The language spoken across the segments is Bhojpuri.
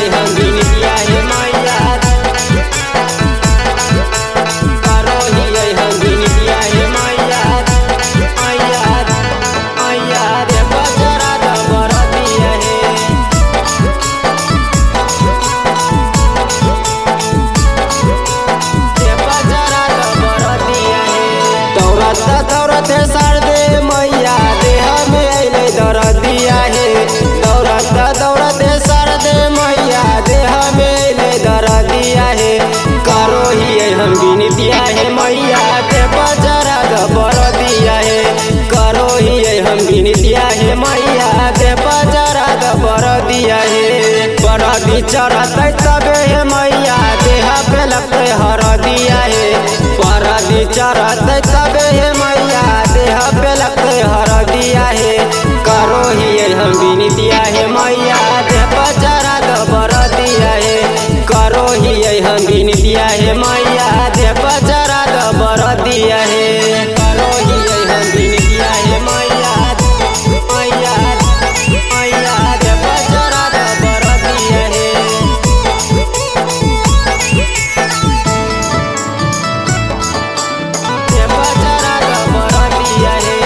हम बिनतिया हे मैया करो हियै हम बिनतिया हे मैया मैया मैया रे बजरा दबर दिया हे रे बजरा दबर दिया हे दौड़त दौड़त सरदे मैया देह में अइले दरदिया हे दौड़त दौड़त सरदे मैया देह में अइले दरदिया हे करो हियै हम बिनतिया हे मैया के बजरा दबर दिया हे करो हियै हम बिनतिया हे मैया के बजरा दबर दिया हे बरदी चढ़तै तबे हे मैया देह पे लगतै हर दिया हे बरदी चढ़तै तबे हे मैया देह पे लगतै हर दिया हे करो हियै हम बिनतिया हे मैया के बजरा दबर दिया हे करो हियै हम बिनतिया हे मैया के बजरा दबर दिया हे करो हियै हम बिनतिया हे मैया मैया मैया के बजरा दबर दिया हे के बजरा दबर दिया हे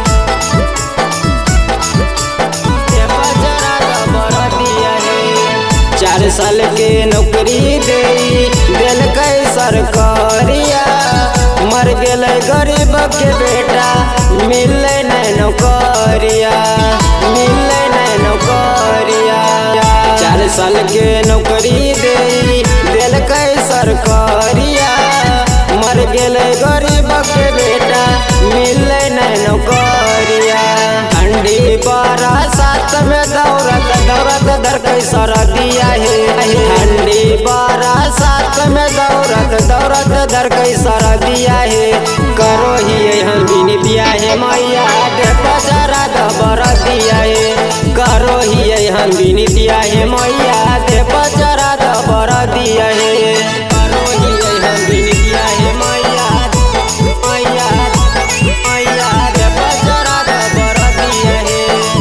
के बजरा दबर दिया हे 4 साल के नौकरी देलकै सरकारिया मर गेलै गरीब के बेटा मिलै नै नौकरिया मिलै नै नौकरिया 4 साल के नौकरी देलकै सरकारिया मर गेलै गरीब के बेटा मिलै नै नौकरिया ठंडी बारा साथ में दौड़त दौड़त धरकै सरदिया हे ठंडी बारा साथ में दौड़त दौड़त धरकै सरदिया हे करो हियै हम बिनतिया हे मैया के बजरा दबर दिया हे करो हियै हम बिनतिया हे मैया के बजरा दबर दिया हे करो हियै हम बिनतिया हे मैया मैया मैया के बजरा दबर दिया हे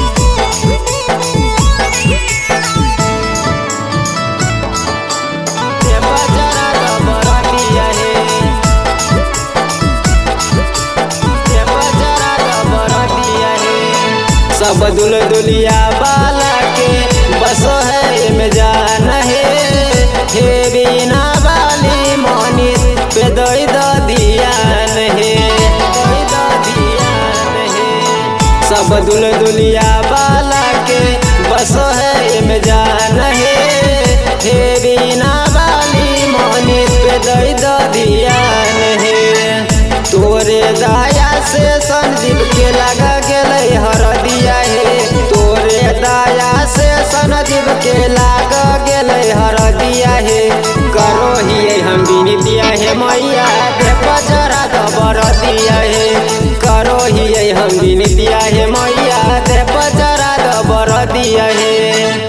के बजरा दबर दिया हे के बजरा दबर दिया हे सब दुलिया बाला के बस है में जान हे बिना बाली मोनी पे दई दियान हे दियान हे सब दुलिया बाला के बस है में जान हे बिना बाली मोनी पे दई दियान हे तोरे दाया से संदीप के लगा गेलै हर दिया हे तोरे दाया से संदीप के लगा गेलै हर दिया हे करो हियै हम बिनतिया हे मैया के बजरा दबर दिया हे करो हियै हम बिनतिया हे मैया